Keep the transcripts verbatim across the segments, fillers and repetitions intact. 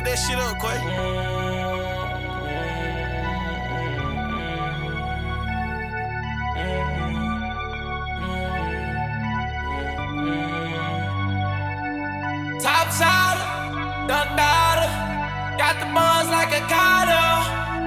Fuck that shit up, Quay. Top side, done daughter. Got the buzz like a Carter.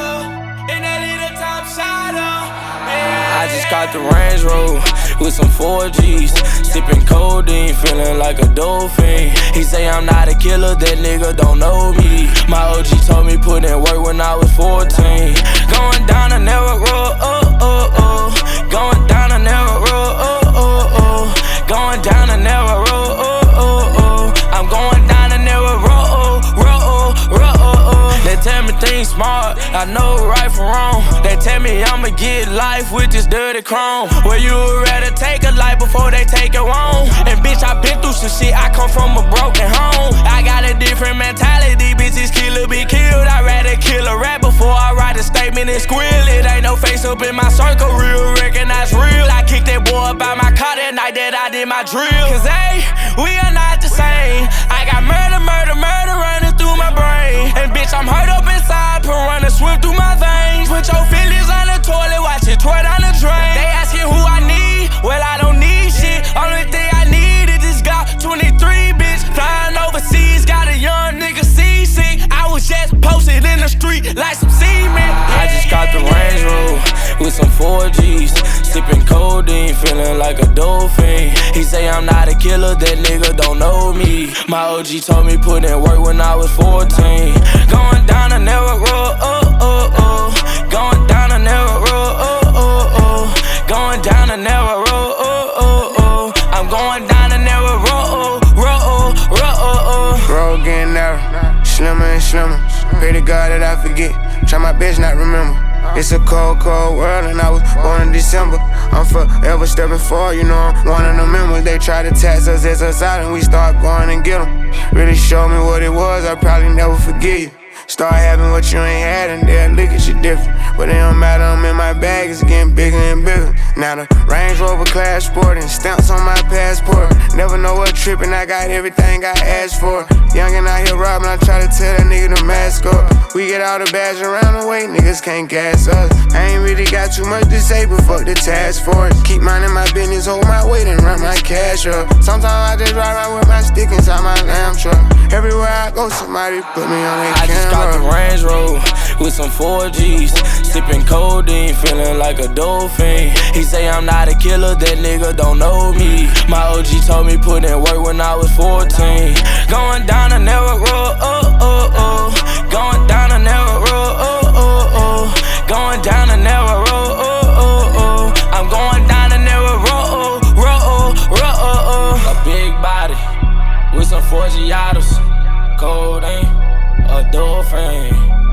Uh, in that little top side, yeah. I just got the Range Rover with some four G's, sipping codeine, feeling like a dolphin. He say I'm not a killer, that nigga don't know me. My O G told me put in work when I was fourteen. Going down a narrow road, oh, oh, oh. Going down a narrow road, oh, oh, oh. Going down a narrow road, oh, oh, oh. I'm going down a narrow road, road, road. They tell me things smart, I know right from wrong. They tell me I'ma get life with this dirty chrome. Well, you would rather take a life before they take it wrong. And bitch, I been through some shit, I come from a broken home. I got a different mentality, bitches kill or be killed. I'd rather kill a rat before I write a statement and squeal. It ain't no face up in my circle, real recognize real. I kicked that boy up out my car that night that I did my drill. Cause hey, we are not the same. I got murder, murder, murder running through my brain. And bitch, I'm hurt up inside, piranha swim through my veins. Put your feelings on the toilet, watch it twirl down the drain. They asking who I need, well I don't need shit. Only thing I need is this Glock twenty-three, bitch. Flying overseas, got a young nigga seasick. I was just posted in the street like some cement. I just got the Range Rover with some four G's, sipping codeine, feeling like a dolphin. He say I'm not a killer, that nigga don't know me. My O G told me put in work when I was fourteen. Going down a narrow road, oh, oh, oh. Going down a narrow road, oh, oh, oh. Going down a narrow road, oh, oh, oh. I'm going down a narrow road, road, road. Road getting narrow, slimmer and slimmer. Pray to God that I forget, try my best not remember. It's a cold, cold world and I was born in December. I'm forever stepping forward, you know I'm one of the members. They try to tax us as us out and we start going and get them. Really show me what it was, I probably never forget you. Start having what you ain't had and they'll look at you different. But it don't matter, I'm in my bag, it's getting bigger and bigger. Now the Range Rover Class Sport and stamps on my passport. Never know what trippin', I got everything I asked for. Young and out here robbing, I try to tell that nigga to mask up. We get all the bags around the way, niggas can't gas us. I ain't really got too much to say, but fuck the task force. Keep minding my business, hold my weight and run my cash up. Sometimes I just ride around with my stick inside my lamb truck. Everywhere I go, somebody put me on their I camera. just got the Range Rover with some four G's, sipping codeine, feeling like a dolphin. He say I'm not a killer, that nigga don't know me. My O G told me put in work when I was fourteen. Going down a narrow road, oh, oh, oh. Going down a narrow road, oh, oh, oh. Going down a narrow road, oh, oh, oh. I'm going down a narrow road, road, road. A big body with some four Giatos, codeine, a dolphin.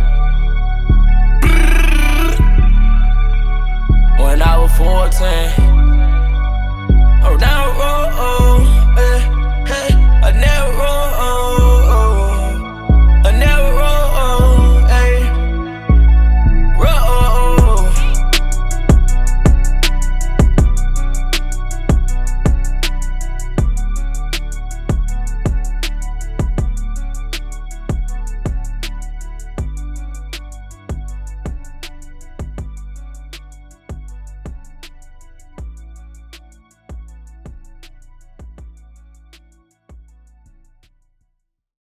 When I was fourteen, oh, now, oh, oh, hey, hey, a narrow road.